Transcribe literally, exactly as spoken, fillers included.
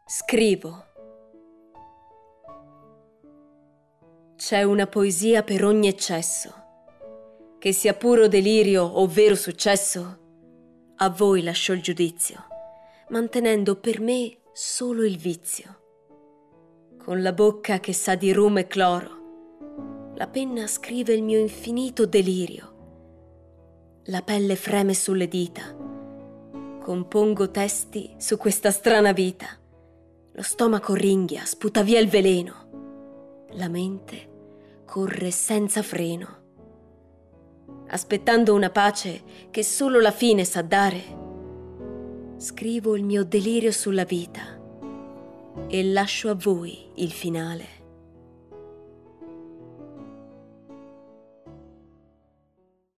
Scrivo. C'è una poesia per ogni eccesso, che sia puro delirio o vero successo, a voi lascio il giudizio, mantenendo per me solo il vizio. Con la bocca che sa di rum e cloro, la penna scrive il mio infinito delirio. La pelle freme sulle dita, compongo testi su questa strana vita. Lo stomaco ringhia, sputa via il veleno. La mente corre senza freno. Aspettando una pace che solo la fine sa dare, scrivo il mio delirio sulla vita e lascio a voi il finale.